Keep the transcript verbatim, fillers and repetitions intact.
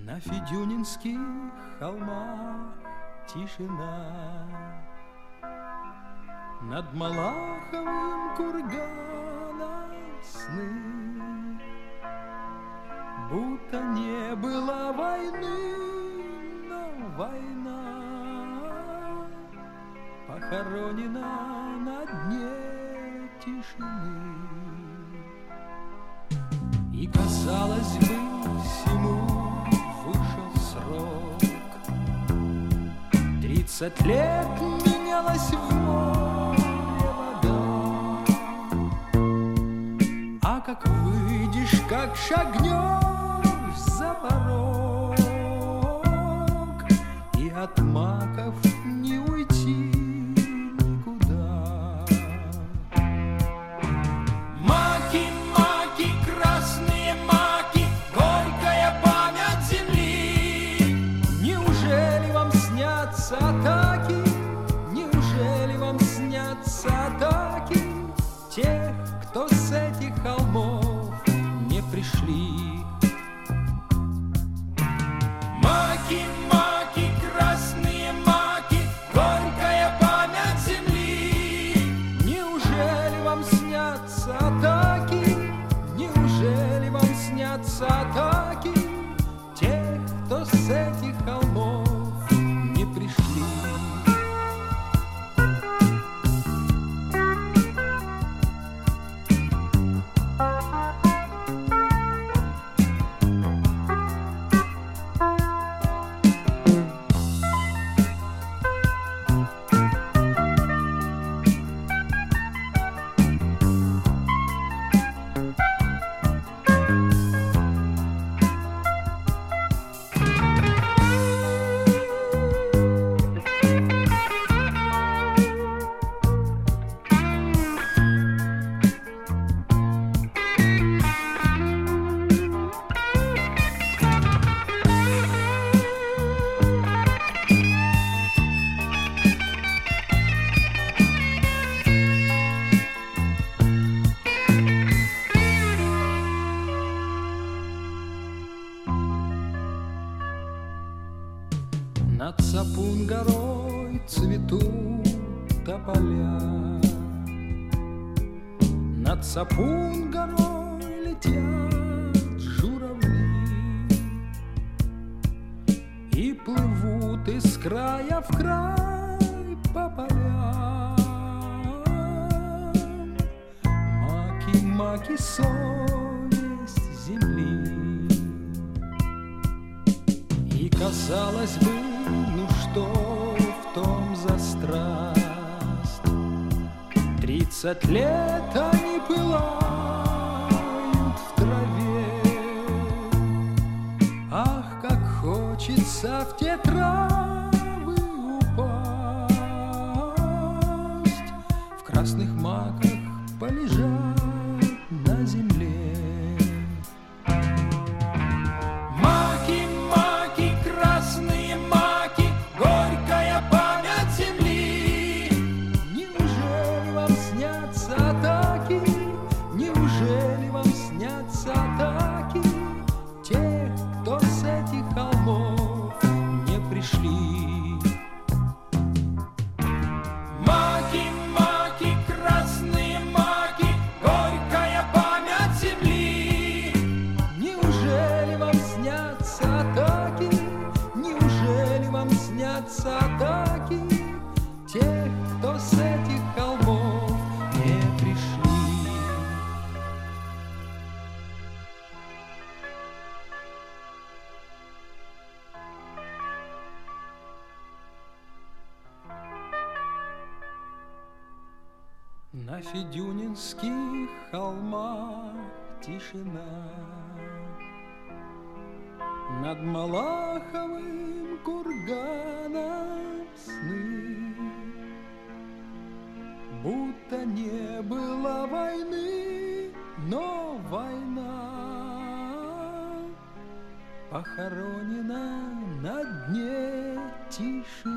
На Федюнинских холмах тишина, над Малаховым курганом сны, будто не было войны, но война похоронена на дне тишины. И казалось бы, всему вышел срок. Тридцать лет менялась в море вода, а как выйдешь, как шагнешь за порог, и от маков не уйти никуда. Маки, маки, красные маки, горькая память земли. Неужели вам снятся атаки? Неужели вам снятся атаки тех, кто с этих холмов не пришли? Маки, маки, красные маки, горькая память земли. Неужели вам снятся атаки? Неужели вам снятся атаки тех, кто с этих холмов не пришли? Над Сапун-горой цветут тополя, над Сапун-горой летят журавли и плывут из края в край по полям. Маки, маки, совесть земли. И казалось бы, ну что в том за страсть? Тридцать лет они пылают в траве. Ах, как хочется в те травы упасть, в красных маках полежать на земле. Маки, маки, красные маки, горькая память земли. Неужели вам снятся атаки? Неужели вам снятся атаки тех, кто с этих холмов не пришли? Маки, маки, красные маки, горькая память земли. Неужели вам снятся атаки? Неужели вам снятся атаки тех, кто с этих холмов не пришли? На Федюнинских холмах тишина, над Малаховым курганом сны, будто не было войны, но война похоронена на дне тишины.